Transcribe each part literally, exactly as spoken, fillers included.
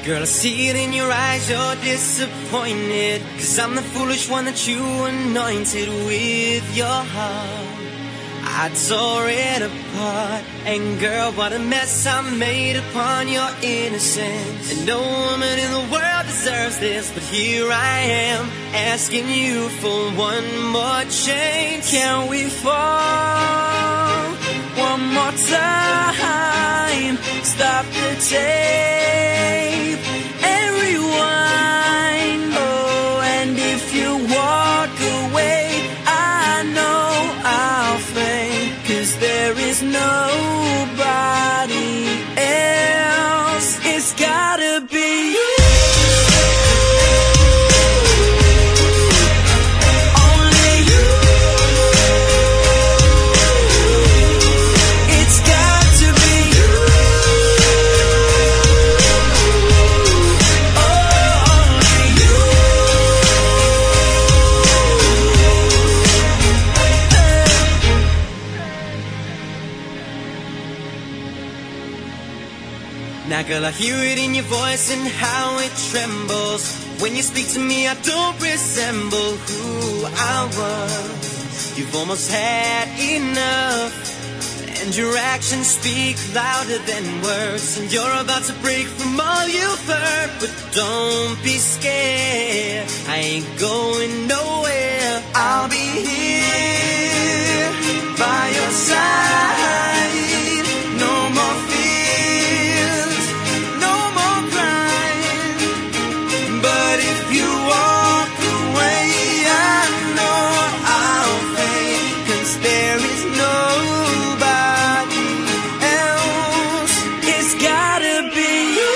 Girl, I see it in your eyes, you're disappointed, 'cause I'm the foolish one that you anointed with your heart. I tore it apart, and girl, what a mess I made upon your innocence. And no woman in the world deserves this, but here I am, asking you for one more chance. Can we fall one more time? Stop the tape and rewind. Oh, and if you walk away, I know I'll faint, 'cause there is nobody else. It's gotta be you. Now girl, I hear it in your voice and how it trembles. When you speak to me, I don't resemble who I was. You've almost had enough, and your actions speak louder than words. And you're about to break from all you've heard, but don't be scared, I ain't going nowhere. I'll be here by your side. No more fears, no more crying. But if you walk away, I know I'll faint, 'cause there is nobody else. It's gotta be you.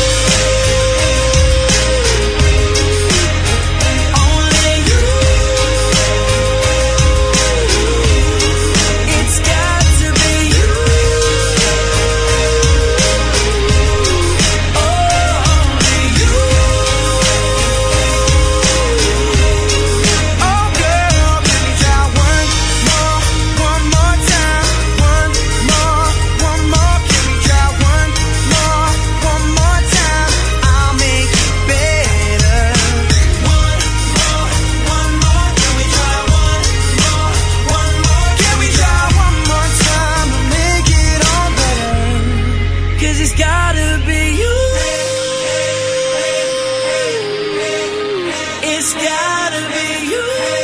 Only you. It's got to be you. Oh, only you. Oh girl, let me try one more, one more time. One more, one more. Can we try one more, one more time? I'll make it better. One more, one more. Can we try one more, one more? Can we try one more time to make it all better? 'Cause it's gotta be you. It's gotta be you.